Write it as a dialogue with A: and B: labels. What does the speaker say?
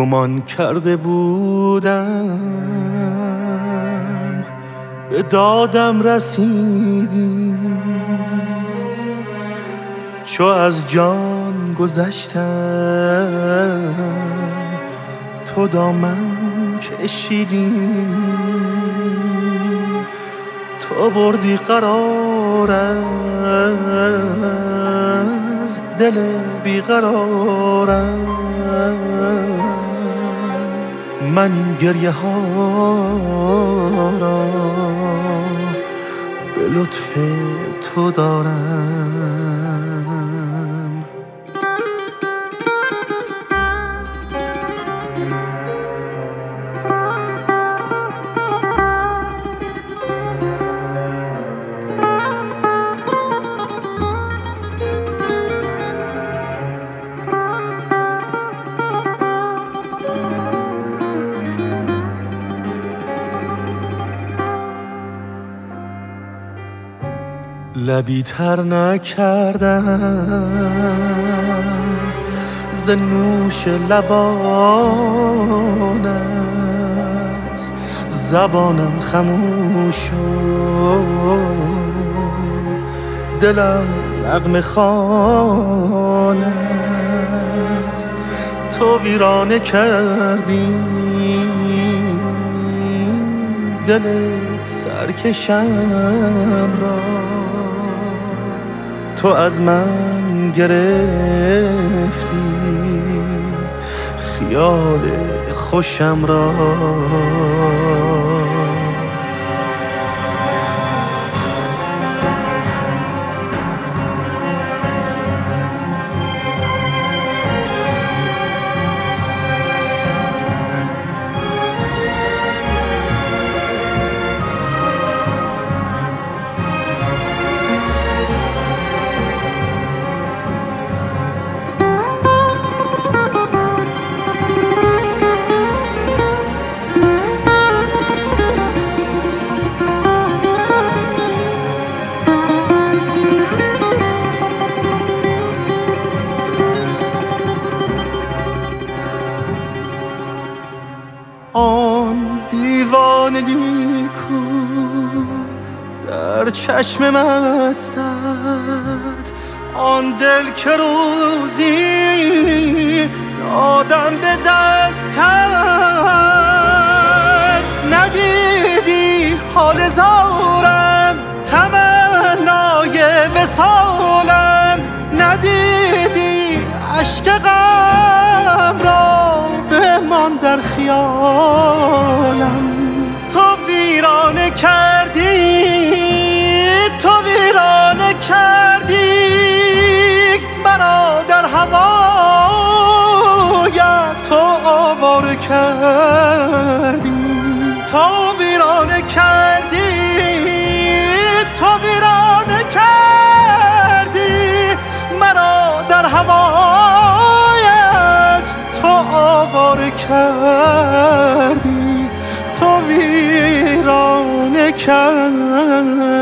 A: گمان کرده بودم به دادم رسیدی، چو از جان گذشتم تو دامن کشیدی، تو بردی قرار از دل بیقرارم. من این گریه ها را به لطف تو دارم. لبی تر نکردم ز نوش لبانت، زبانم خموش شد دلم نغمه خوانت. تو ویرانه کردی دل سرکشم را، تو از من گرفتی خیال خوشم را. آن دیوانگی کو در چشم مستت، آن دل که روزی دادم به دستت. ندیدی حال زارم تمنای وصالم، ندیدی اشک غم را بمان در خیالم. تو ویرانه کردی، تو ویرانه کردی مرا در هوایت، تو آواره کردی، تو ویرانه کردی، تو ویرانه کردی مرا در هوایت، تو آواره کردی، تو ویرانه کردی.